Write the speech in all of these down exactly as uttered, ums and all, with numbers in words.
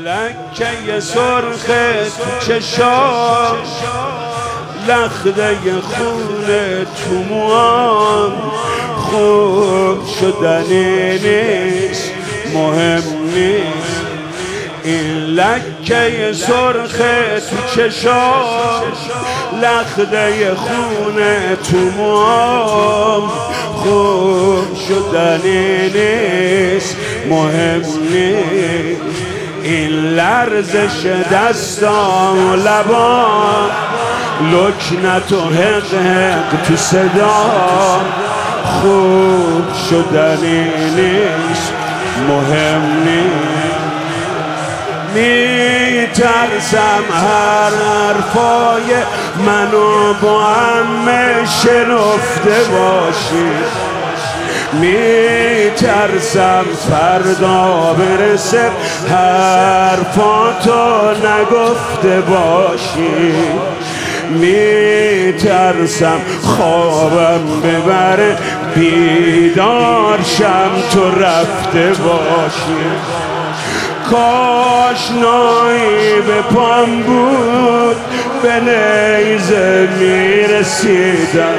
لکه سرخ تو چشام، لخته خون تو موام، خوب شدنی نیست، مهم نیست. این لکه سرخ تو چشام، لخته خون تو موام، خوب شدنی نیست، مهم نیست. این لرزش دستام و لبام، لکنت و حق حق تو صدام، خوب شدنی نیست، مهم نیست. می ترسم هر حرفای منو با همه شنفته باشی، می ترسم فردا برسه حرفاتو نگفته باشی، می ترسم خوابم ببره بیدار شم تو رفته باشی. کاش نایی به پام بود به نیزه می رسیدم،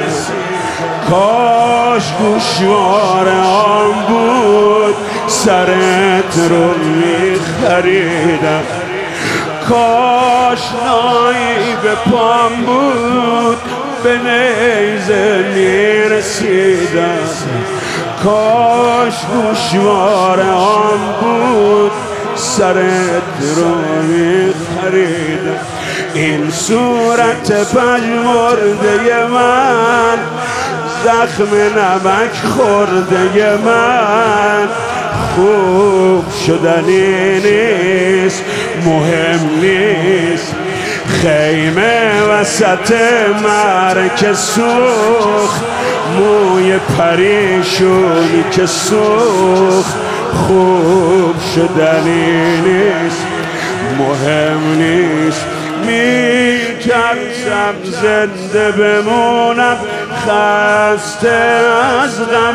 کاش گوشوار آن بود سرت رو می خریدم. کاش نایی به پام بود به نیزه می رسیدم، کاش گوشوار آن بود سرت رو می خریدم. این صورت پژمرده من، زخم نمک خورده من، خوب شدنی نیست، مهم نیست. خیمه وسط مرک سوخت، موی پریشونی که سوخت، خوب شدنی نیست، مهم نیست. می ترسم زنده بمونم خسته از غم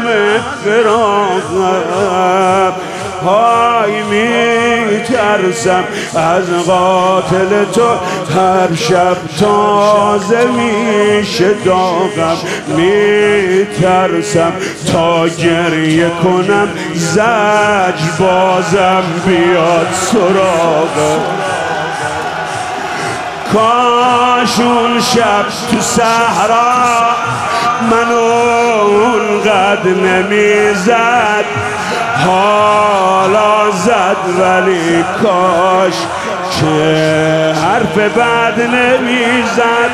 فراقم، های می ترسم از قاتل تو هر شب تازه میشه داغم، می ترسم تا گریه کنم زجر بازم بیاد سراغم. کاش اون شب تو صحرا منو اونقدر نمیزد، حالا زد ولی کاش که حرف بد نمیزد.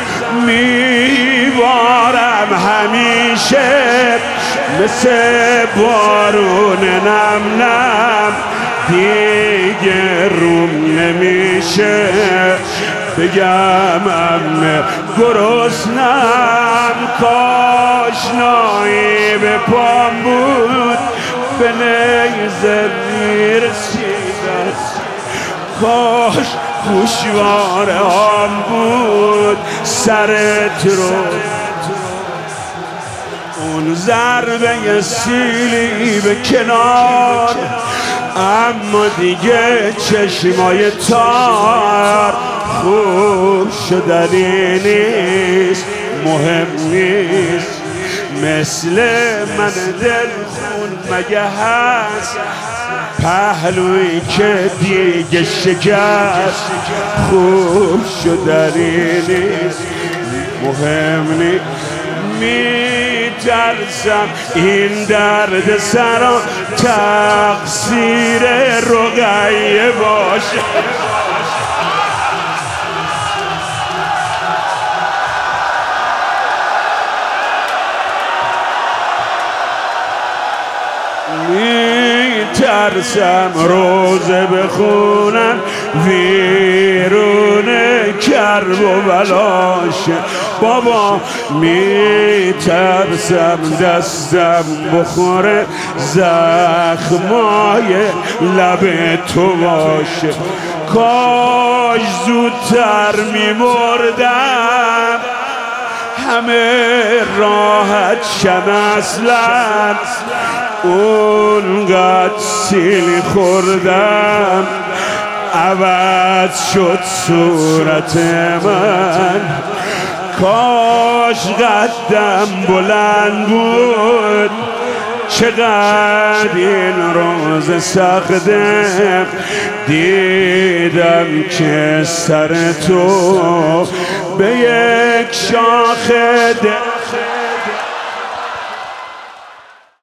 میبارم همیشه مثل بارون نم نم، دیگه روم نمیشه بگم امه گرسنم. کاش نایی به پام بود به نیزه میرسیدم، کاش گوشوار آن بود سرت رو. اون ضربه سیلی به کنار، اما دیگه چشمای تار، خوب شدنی نیست، مهم نیست. مثل من دل خون مگه هست پهلوی که دیگه شکست، خوب شدنی نیست، مهم نیست. می ترسم این درد سرا تقصیر رقیه باشه، می ترسم روزه بخونم ویرون کرب و بلاشه. بابا می ترسم دستم بخوره زخمای لب تو باشه. کاش زودتر می مردم همه راحت شم اصلا، اونقدر سیلی خوردم عوض شد صورت من، کاش قدم بلند بود. چقدر این روز سخته، دیدم که سر تو به یک شاخه